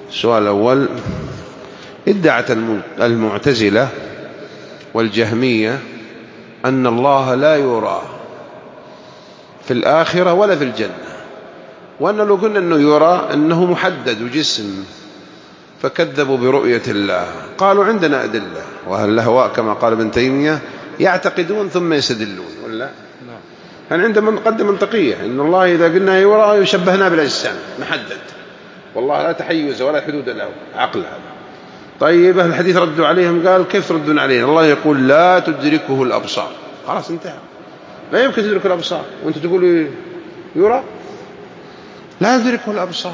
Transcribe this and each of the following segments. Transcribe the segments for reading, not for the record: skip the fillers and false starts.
السؤال الأول: ادعت المعتزلة والجهمية أن الله لا يرى في الآخرة ولا في الجنة، وأن لو قلنا أنه يرى أنه محدد وجسم، فكذبوا برؤية الله. قالوا عندنا أدلة، وأهل الأهواء كما قال ابن تيمية يعتقدون ثم يستدلون، ولا هل عندهم مقدمة منطقية أن الله إذا قلنا يرى يشبهنا بالأجسام محدد، والله لا تحيز ولا حدود له، عقل هذا. طيب أهل الحديث ردوا عليهم، قال كيف تردون علينا؟ الله يقول لا تدركه الأبصار. خلاص انتهى، لا يمكن تدرك الأبصار وانت تقول يرى، لا يدركه الأبصار.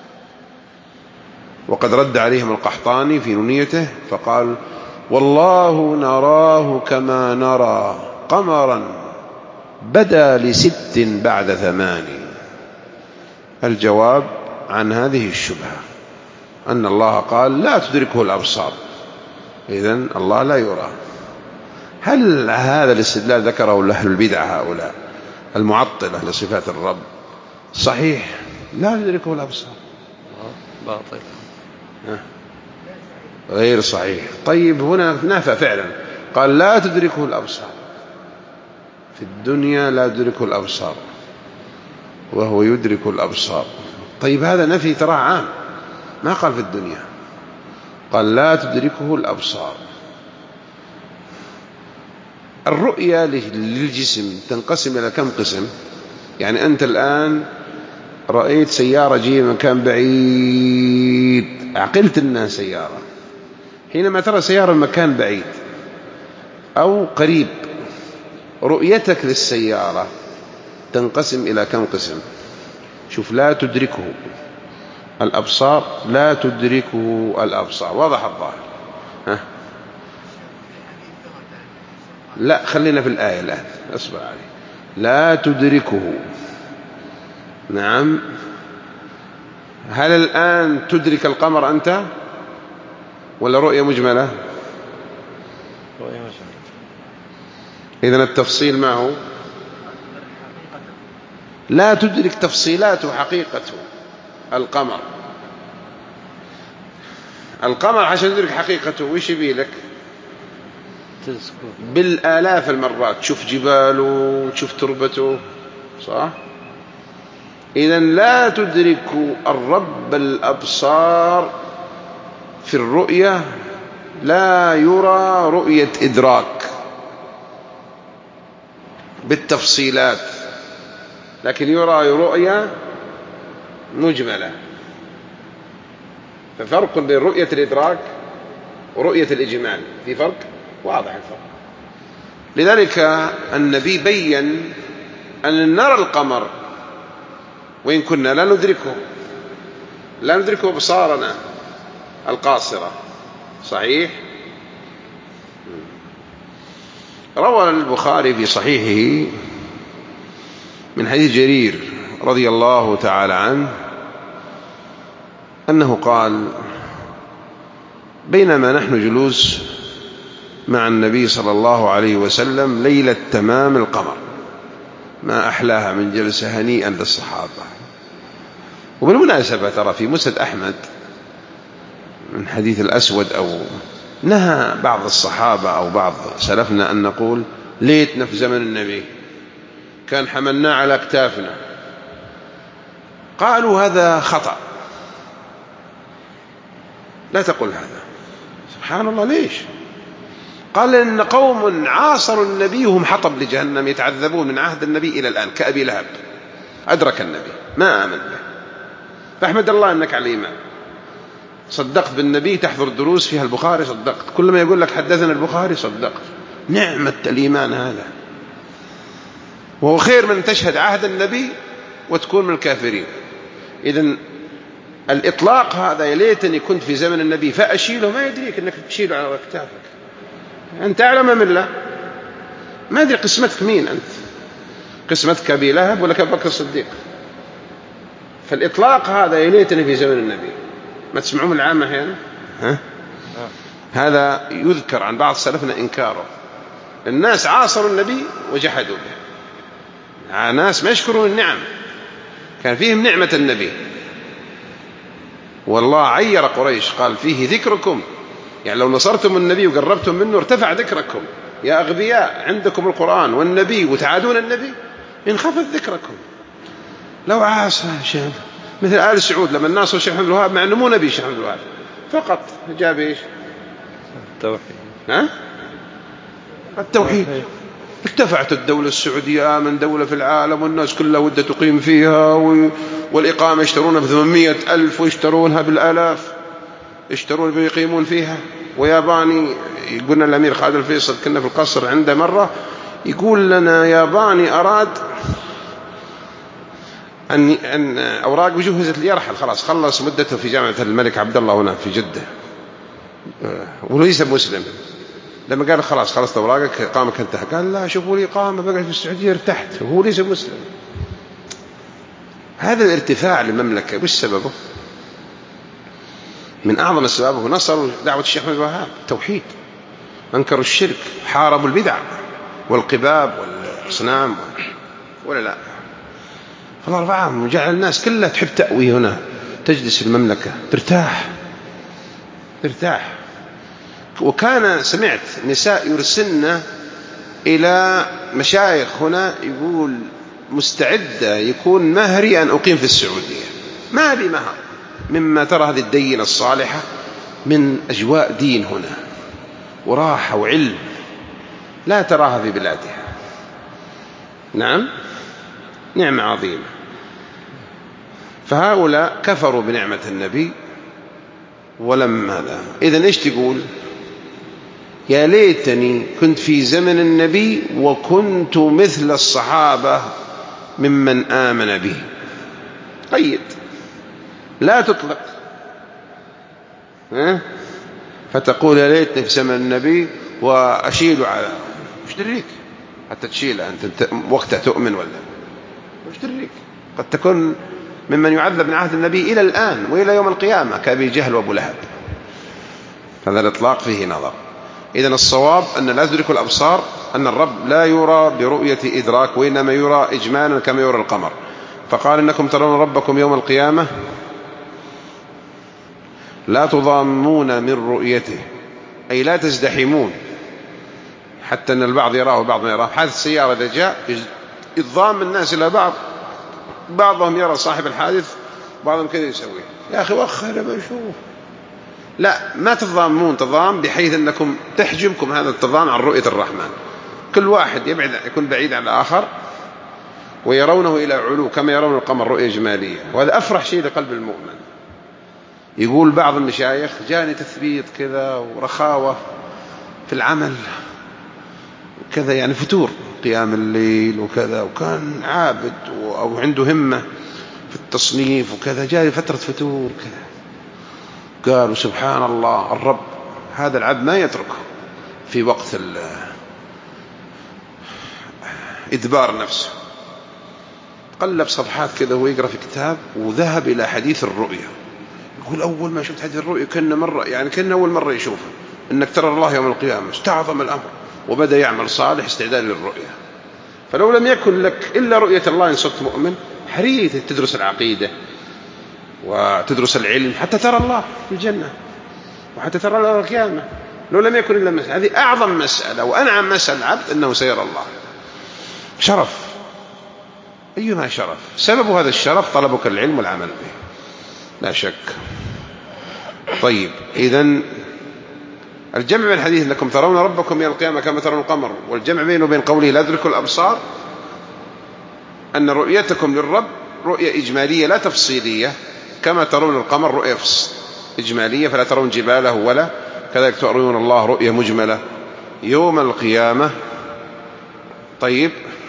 وقد رد عليهم القحطاني في نونيته فقال: والله نراه كما نرى قمرا بدا ل6 بعد 8. الجواب عن هذه الشبهة أن الله قال لا تدركه الأبصار، إذن الله لا يرى. هل هذا الاستدلال ذكره أهل البدع هؤلاء المعطلة لصفات الرب صحيح؟ لا تدركه الأبصار، باطل، غير صحيح. طيب هنا نافع فعلا، قال لا تدركه الأبصار في الدنيا، لا تدركه الأبصار وهو يدرك الأبصار. طيب هذا نفي تراه عام، ما قال في الدنيا، قال لا تدركه الأبصار. الرؤية للجسم تنقسم إلى كم قسم؟ يعني أنت الآن رأيت سيارة جاية من مكان بعيد، عقلت أنها سيارة. حينما ترى سيارة من مكان بعيد أو قريب، رؤيتك للسيارة تنقسم إلى كم قسم؟ شوف، لا تدركه الأبصار، لا تدركه الأبصار، واضح الظاهر. لا، خلينا في الآية الآن، أصبر عليه. لا تدركه، نعم. هل الآن تدرك القمر أنت ولا رؤية مجملة؟ رؤية مجملة. إذن التفصيل ما هو؟ لا تدرك تفصيلاته حقيقته. القمر عشان تدرك حقيقته وش يبي لك؟ بالآلاف المرات تشوف جباله، تشوف تربته، صح؟ إذن لا تدرك الرب الأبصار في الرؤية، لا يرى رؤية إدراك بالتفصيلات، لكن يرى رؤية مجملة. ففرق بين رؤية الإدراك ورؤية الإجمال، في فرق واضح الفرق. لذلك النبي بين أن نرى القمر وإن كنا لا ندركه بصارنا القاصرة، صحيح. روى البخاري في صحيحه من حديث جرير رضي الله تعالى عنه أنه قال: بينما نحن جلوس مع النبي صلى الله عليه وسلم ليلة تمام القمر، ما أحلاها من جلسة هنيئا للصحابة. وبالمناسبة ترى في مسند أحمد من حديث الأسود، أو نهى بعض الصحابة أو بعض سلفنا أن نقول ليتنا في زمن النبي كان حملنا على أكتافنا. قالوا هذا خطأ، لا تقول هذا. سبحان الله، ليش؟ قال إن قوم عاصروا النبي هم حطب لجهنم يتعذبون من عهد النبي إلى الآن، كأبي لهب، أدرك النبي ما آمن به. فأحمد الله أنك على الإيمان، صدقت بالنبي، تحضر دروس فيها البخاري، صدقت كل ما يقول لك حدثنا البخاري، صدقت. نعمة الإيمان هذا، وهو خير من تشهد عهد النبي وتكون من الكافرين. إذن الإطلاق هذا يا ليتني كنت في زمن النبي فأشيله، ما يدريك أنك تشيله على أكتافك. أنت أعلم من الله، ما أدري قسمتك مين أنت، قسمتك أبي لهب ولا أبي بكر الصديق. فالإطلاق هذا يا ليتني في زمن النبي، ما تسمعون العامة هنا؟ هذا يذكر عن بعض سلفنا إنكاره. الناس عاصروا النبي وجحدوا به، ناس ما يشكرون النعم، كان فيهم نعمة النبي. والله عير قريش قال فيه ذكركم، يعني لو نصرتم النبي وقربتم منه ارتفع ذكركم، يا أغبياء عندكم القرآن والنبي وتعادون النبي انخفض ذكركم. لو عاش شيخ مثل آل سعود لما الناس الشيخ محمد الوهاب مع أنه مو نبي الشيخ محمد الوهاب فقط جاب إيش؟ التوحيد. التوحيد. ارتفعت الدولة السعودية من دولة في العالم والناس كلها ودها تقيم فيها، والإقامة يشترونها ب800,000 ويشترونها بالآلاف، يشترون ويقيمون فيها. وياباني يقولنا الأمير خالد الفيصل كنا في القصر عنده مرة يقول لنا ياباني أراد أن أوراق وجهزت ليرحل، خلاص خلص مدته في جامعة الملك عبد الله هنا في جدة وليس مسلم. لما قال خلاص خلصت أوراقك إقامك انتهى، قال لا شوفوا لي إقامة بقعد في السعودية ارتحت وهو ليس مسلم. هذا الارتفاع للمملكة وش سببه؟ من أعظم الأسباب هو نصروا دعوة الشيخ محمد الوهاب التوحيد، أنكروا الشرك، حاربوا البدع والقباب والأصنام ولا لا. فالله رفعهم وجعل الناس كلها تحب تأوي هنا، تجلس في المملكة ترتاح. وكان سمعت نساء يرسلن إلى مشايخ هنا يقول مستعدة يكون مهري أن أقيم في السعودية، ما لي مهر مما ترى هذه الدينة الصالحة من أجواء دين هنا وراحة وعلم لا تراها في بلادها. نعم، نعمة عظيمة. فهؤلاء كفروا بنعمة النبي ولم هذا. إذن إيش تقول؟ يا ليتني كنت في زمن النبي وكنت مثل الصحابة ممن آمن به. قيد، لا تطلق. فتقول يا ليتني في زمن النبي وأشيل على وش دريك حتى تشيل أنت وقتها تؤمن ولا وش دريك؟ قد تكون ممن يعذب من عهد النبي إلى الآن وإلى يوم القيامة كأبي جهل وأبو لهب. هذا الإطلاق فيه نظر. إذن الصواب أن لا تدرك الأبصار، أن الرب لا يرى برؤية إدراك وإنما يرى إجمالا كما يرى القمر. فقال إنكم ترون ربكم يوم القيامة لا تضامون من رؤيته، أي لا تزدحمون حتى أن البعض يراه وبعض ما يراه. حادث السيارة إذا جاء يضام الناس إلى بعض، بعضهم يرى صاحب الحادث بعضهم كذا يسوي يا أخي وخر بشوف. لا، ما تضامون تضام بحيث أنكم تحجمكم هذا التضام عن رؤية الرحمن. كل واحد يكون بعيد عن الآخر ويرونه إلى علو كما يرون القمر رؤية جمالية. وهذا أفرح شيء لقلب المؤمن. يقول بعض المشايخ جاني تثبيت كذا ورخاوة في العمل وكذا، يعني فتور قيام الليل وكذا، وكان عابد أو عنده همة في التصنيف وكذا، جاء فترة فتور كذا. قالوا سبحان الله الرب هذا العبد ما يتركه في وقت إدبار نفسه. قلب صفحات كذا وهو يقرأ في كتاب وذهب إلى حديث الرؤيا. يقول أول ما شفت حديث الرؤيا كأن أول مرة يشوفه إنك ترى الله يوم القيامة، استعظم الأمر وبدأ يعمل صالح استعداد للرؤيا. فلو لم يكن لك إلا رؤية الله إن صرت مؤمن حريث تدرس العقيدة وتدرس العلم حتى ترى الله في الجنة وحتى ترى الله القيامة. لو لم يكن إلا مسألة، هذه أعظم مسألة وأنعم مسألة العبد أنه سيرى الله. شرف، أيما شرف. سبب هذا الشرف طلبك العلم والعمل به لا شك. طيب، إذن الجمع بين الحديث أنكم ترون ربكم يوم القيامة كما ترون القمر، والجمع بينه وبين قوله لا تدركوا الأبصار، أن رؤيتكم للرب رؤية إجمالية لا تفصيلية، كما ترون القمر رؤية إجمالية فلا ترون جباله ولا كذلك ترون الله رؤية مجملة يوم القيامة. طيب،